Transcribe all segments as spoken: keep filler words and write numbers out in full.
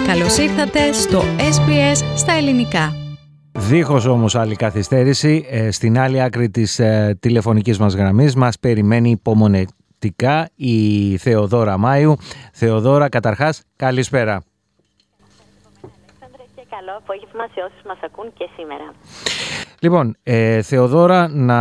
Καλώς ήρθατε στο ες μπι ες στα ελληνικά. Δίχως όμως άλλη καθυστέρηση, στην άλλη άκρη της τηλεφωνικής μας γραμμής μας περιμένει υπομονετικά η Θεοδόρα Μάιου. Θεοδόρα, καταρχάς, καλησπέρα. Και καλό απόγευμα σε όσους μας ακούν και σήμερα. Λοιπόν, ε, Θεοδόρα, να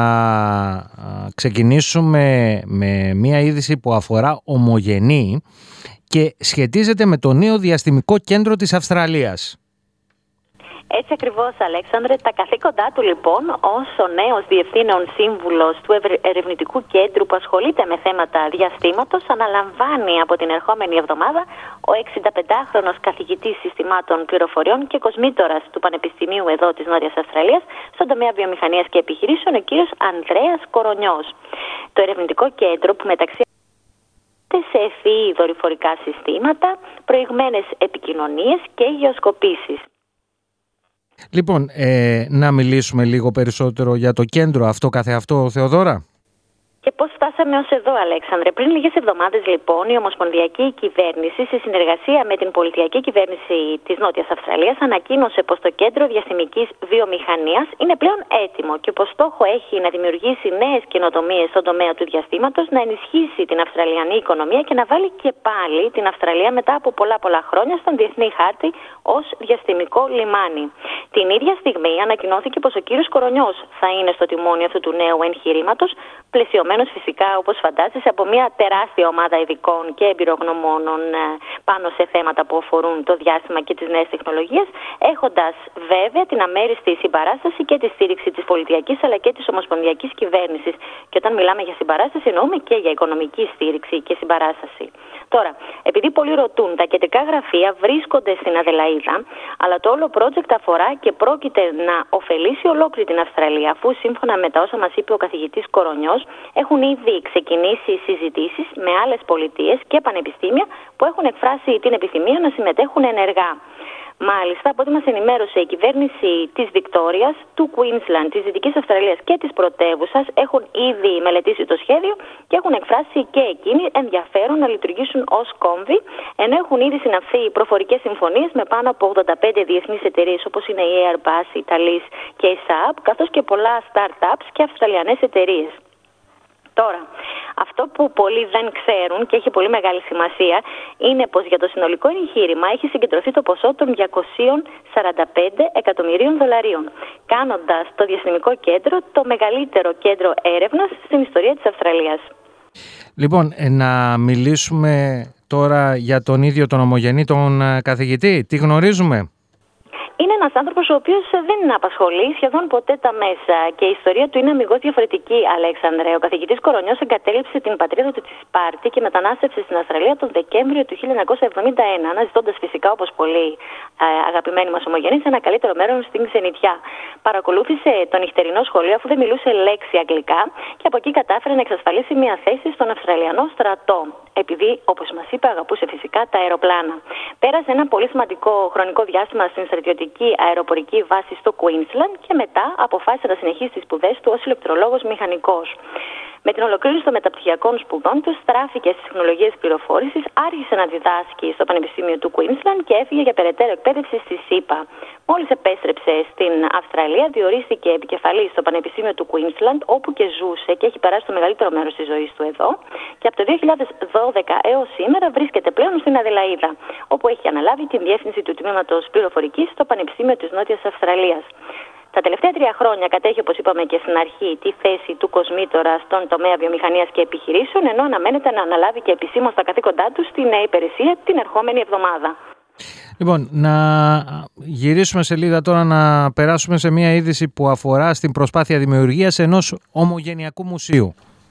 ξεκινήσουμε με μία είδηση που αφορά Ομογενή και σχετίζεται με το νέο διαστημικό κέντρο της Αυστραλίας. Έτσι ακριβώς, Αλέξανδρε. Τα καθήκοντά του, λοιπόν, ως ο νέος διευθύνων σύμβουλος του ερευνητικού κέντρου που ασχολείται με θέματα διαστήματος, αναλαμβάνει από την ερχόμενη εβδομάδα ο εξηνταπεντάχρονος καθηγητής συστημάτων πληροφοριών και κοσμήτορας του Πανεπιστημίου εδώ της Νότιας Αυστραλίας στον τομέα βιομηχανίας και επιχειρήσεων, ο κύριος Ανδρέας Κορονιός. Το ερευνητικό κέντρο, που μεταξύ σε ευφυή δορυφορικά συστήματα, προηγμένες επικοινωνίες και γεωσκοπήσεις. Λοιπόν, ε, να μιλήσουμε λίγο περισσότερο για το κέντρο αυτό καθεαυτό, Θεοδόρα. Και πώς φτάσαμε ως εδώ, Αλέξανδρε. Πριν λίγες εβδομάδες, λοιπόν, η Ομοσπονδιακή Κυβέρνηση, σε συνεργασία με την Πολιτιακή Κυβέρνηση της Νότιας Αυστραλίας, ανακοίνωσε πως το Κέντρο Διαστημικής Βιομηχανίας είναι πλέον έτοιμο και πως στόχο έχει να δημιουργήσει νέες καινοτομίες στον τομέα του διαστήματος, να ενισχύσει την Αυστραλιανή οικονομία και να βάλει και πάλι την Αυστραλία μετά από πολλά πολλά χρόνια στον διεθνή χάρτη ως διαστημικό λιμάνι. Την ίδια στιγμή ανακοινώθηκε πως ο κύριος Κορονιός θα είναι στο τιμόνι αυτού του νέου εγχειρήματος, πλαισιωμένο φυσικά, όπως φαντάζεσαι, από μια τεράστια ομάδα ειδικών και εμπειρογνωμόνων πάνω σε θέματα που αφορούν το διάστημα και τις νέες τεχνολογίες, έχοντας βέβαια την αμέριστη συμπαράσταση και τη στήριξη της πολιτιακής αλλά και της ομοσπονδιακής κυβέρνησης. Και όταν μιλάμε για συμπαράσταση, εννοούμε και για οικονομική στήριξη και συμπαράσταση. Τώρα, επειδή πολλοί ρωτούν, τα κεντρικά γραφεία βρίσκονται στην Αδελαΐδα, αλλά το όλο project αφορά και πρόκειται να ωφελήσει ολόκληρη την Αυστραλία, αφού σύμφωνα με τα όσα μας είπε ο καθηγητής Κορονιός, έχουν ήδη ξεκινήσει συζητήσεις με άλλες πολιτείες και πανεπιστήμια που έχουν εκφράσει την επιθυμία να συμμετέχουν ενεργά. Μάλιστα, από ό,τι μας ενημέρωσε η κυβέρνηση της Βικτόριας, του Queensland, της Δυτικής Αυστραλίας και της πρωτεύουσας έχουν ήδη μελετήσει το σχέδιο και έχουν εκφράσει και εκείνοι ενδιαφέρον να λειτουργήσουν ως κόμβοι, ενώ έχουν ήδη συναυθεί προφορικές συμφωνίες με πάνω από ογδόντα πέντε διεθνείς εταιρείες όπως είναι η Airbus, η Thalys και η σαπ, καθώς και πολλά startups και αυστραλιανές εταιρείες. Τώρα, αυτό που πολλοί δεν ξέρουν και έχει πολύ μεγάλη σημασία είναι πως για το συνολικό εγχείρημα έχει συγκεντρωθεί το ποσό των διακόσια σαράντα πέντε εκατομμυρίων δολαρίων, κάνοντας το διαστημικό κέντρο το μεγαλύτερο κέντρο έρευνας στην ιστορία της Αυστραλίας. Λοιπόν, να μιλήσουμε τώρα για τον ίδιο τον Ομογενή, τον καθηγητή. Τι γνωρίζουμε? Είναι ένας άνθρωπος ο οποίος δεν απασχολεί σχεδόν ποτέ τα μέσα και η ιστορία του είναι αμιγώς διαφορετική, Αλέξανδρε. Ο καθηγητής Κορονιός εγκατέλειψε την πατρίδα του τη Σπάρτη και μετανάστευσε στην Αυστραλία τον Δεκέμβριο του χίλια εννιακόσια εβδομήντα ένα, αναζητώντας φυσικά, όπως πολλοί αγαπημένοι μας ομογενείς, ένα καλύτερο μέρος στην ξενιτιά. Παρακολούθησε το νυχτερινό σχολείο αφού δεν μιλούσε λέξη αγγλικά και από εκεί κατάφερε να εξασφαλίσει μια θέση στον Αυστραλιανό στρατό, επειδή, όπως μας είπε, αγαπούσε φυσικά τα αεροπλάνα. Πέρασε ένα πολύ σημαντικό χρονικό διάστημα στην στρατιωτική αεροπορική βάση στο Queensland και μετά αποφάσισε να συνεχίσει τις σπουδές του ως ηλεκτρολόγος μηχανικός. Με την ολοκλήρωση των μεταπτυχιακών σπουδών του, στράφηκε στις τεχνολογίες πληροφόρησης, άρχισε να διδάσκει στο Πανεπιστήμιο του Queensland και έφυγε για περαιτέρω εκπαίδευση στη ΣΥΠΑ. Μόλις επέστρεψε στην Αυστραλία, διορίστηκε επικεφαλής στο Πανεπιστήμιο του Queensland, όπου και ζούσε και έχει περάσει το μεγαλύτερο μέρος της ζωής του εδώ. Και από το δύο χιλιάδες δώδεκα έως σήμερα βρίσκεται πλέον στην Αδελαΐδα, όπου έχει αναλάβει την διεύθυνση του τμήματος πληροφορικής στο Πανεπιστήμιο της Νότιας Αυστραλίας. Τα τελευταία τρία χρόνια κατέχει, όπως είπαμε και στην αρχή, τη θέση του κοσμήτορα στον τομέα βιομηχανίας και επιχειρήσεων, ενώ αναμένεται να αναλάβει και επισήμως τα καθήκοντά του στη νέα υπηρεσία την ερχόμενη εβδομάδα. Λοιπόν, να γυρίσουμε σελίδα τώρα, να περάσουμε σε μια είδηση που αφορά στην προσπάθεια δημιουργίας ενός ομογενειακού μουσείου.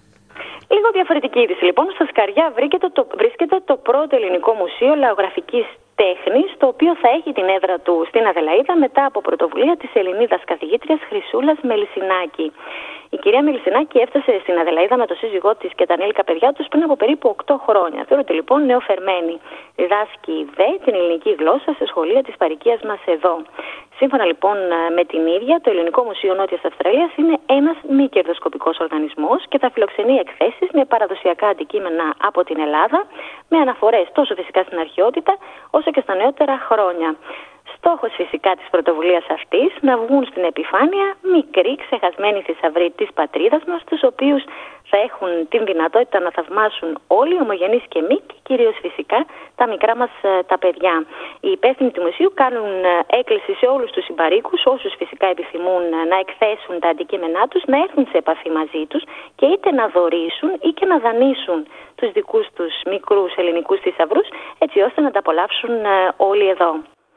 Λίγο διαφορετική είδηση, λοιπόν. Στα Σκαριά βρίσκεται το, βρίσκεται το πρώτο ελληνικό μουσείο λαογραφικής τέχνης, το οποίο θα έχει την έδρα του στην Αδελαΐδα μετά από πρωτοβουλία της Ελληνίδας καθηγήτριας Χρυσούλας Μελισσινάκη. Η κυρία Μελισσινάκη έφτασε στην Αδελαΐδα με το σύζυγό της και τα ανήλικα παιδιά τους πριν από περίπου οκτώ χρόνια. Θεωρείται λοιπόν νεοφερμένη. Διδάσκει δε την ελληνική γλώσσα σε σχολεία της παροικίας μας εδώ. Σύμφωνα λοιπόν με την ίδια, το Ελληνικό Μουσείο Νότιας Αυστραλίας είναι ένας μη κερδοσκοπικός οργανισμός και θα φιλοξενεί εκθέσεις με παραδοσιακά αντικείμενα από την Ελλάδα, με αναφορές τόσο φυσικά στην αρχαιότητα όσο και στα νεότερα χρόνια. Στόχος φυσικά της πρωτοβουλίας αυτής να βγουν στην επιφάνεια μικροί ξεχασμένοι θησαυροί της πατρίδας μας, τους οποίους θα έχουν την δυνατότητα να θαυμάσουν όλοι οι ομογενείς και μη, και κυρίως φυσικά τα μικρά μας τα παιδιά. Οι υπεύθυνοι του μουσείου κάνουν έκκληση σε όλους τους συμπαροίκους, όσους φυσικά επιθυμούν να εκθέσουν τα αντικείμενά τους, να έρθουν σε επαφή μαζί τους και είτε να δωρήσουν ή και να δανείσουν τους δικούς τους μικρούς ελληνικούς θησαυρούς, έτσι ώστε να τα απολαύσουν όλοι εδώ.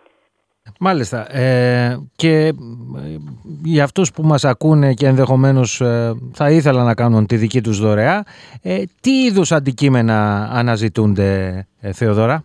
Μάλιστα. Ε, και για αυτούς που μας ακούνε και ενδεχομένως ε, θα ήθελαν να κάνουν τη δική τους δωρεά, ε, τι είδους αντικείμενα αναζητούνται, ε, Θεοδώρα?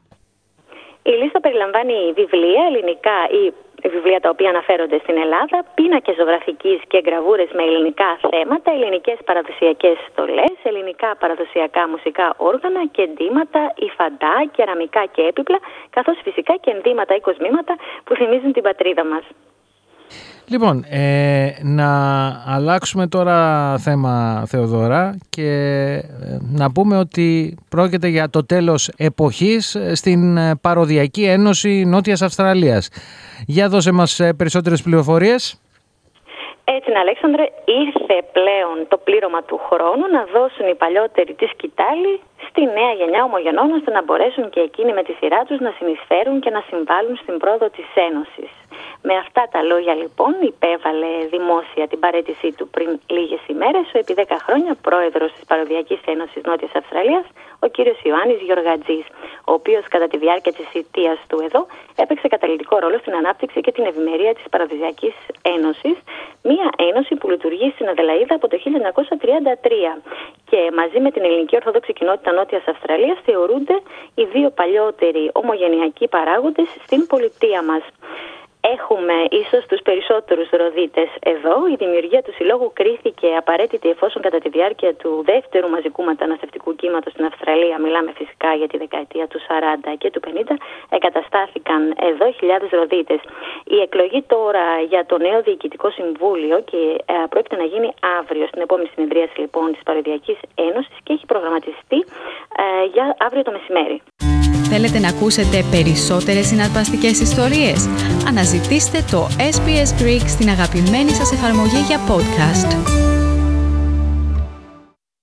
Η λίστα περιλαμβάνει βιβλία, ελληνικά ή βιβλία τα οποία αναφέρονται στην Ελλάδα, πίνακες ζωγραφικής και γραβούρες με ελληνικά θέματα, ελληνικές παραδοσιακές στολές, ελληνικά παραδοσιακά μουσικά όργανα και εντύματα, υφαντά, κεραμικά και έπιπλα, καθώς φυσικά και ενδύματα ή κοσμήματα που θυμίζουν την πατρίδα μας. Λοιπόν, ε, να αλλάξουμε τώρα θέμα, Θεοδώρα, και να πούμε ότι πρόκειται για το τέλος εποχής στην Παροδιακή Ένωση Νότιας Αυστραλίας. Για δώσε μας περισσότερες πληροφορίες. Έτσι, Αλέξανδρε, ήρθε πλέον το πλήρωμα του χρόνου να δώσουν οι παλιότεροι τη σκητάλη στη νέα γενιά ομογενών, ώστε να μπορέσουν και εκείνοι με τη σειρά τους να συνεισφέρουν και να συμβάλλουν στην πρόοδο της Ένωσης. Με αυτά τα λόγια λοιπόν υπέβαλε δημόσια την παραίτησή του πριν λίγες ημέρες ο επί δέκα χρόνια πρόεδρος της Παροδιακής Ένωσης Νότιας Αυστραλίας, ο κύριος Ιωάννης Γεωργατζής, ο οποίος κατά τη διάρκεια της θητείας του εδώ έπαιξε καταλυτικό ρόλο στην ανάπτυξη και την ευημερία της Παραδοσιακής Ένωσης, μια ένωση που λειτουργεί στην Αδελαΐδα από το χίλια εννιακόσια τριάντα τρία και μαζί με την ελληνική Ορθόδοξη κοινότητα Νότιας Αυστραλίας θεωρούνται οι δύο παλιότεροι ομογενειακοί παράγοντες στην πολιτεία μας. Έχουμε ίσως τους περισσότερους ροδίτες εδώ. Η δημιουργία του συλλόγου κρίθηκε απαραίτητη εφόσον κατά τη διάρκεια του δεύτερου μαζικού μεταναστευτικού κύματος στην Αυστραλία, μιλάμε φυσικά για τη δεκαετία του σαράντα και του πενήντα, εγκαταστάθηκαν εδώ χιλιάδες ροδίτες. Η εκλογή τώρα για το νέο Διοικητικό Συμβούλιο και ε, πρόκειται να γίνει αύριο στην επόμενη συνεδρίαση λοιπόν της Παροδιακής Ένωσης και έχει προγραμματιστεί ε, για αύριο το μεσημέρι. Θέλετε να ακούσετε περισσότερες συναρπαστικές ιστορίες? Αναζητήστε το ες μπι ες Greek στην αγαπημένη σας εφαρμογή για podcast.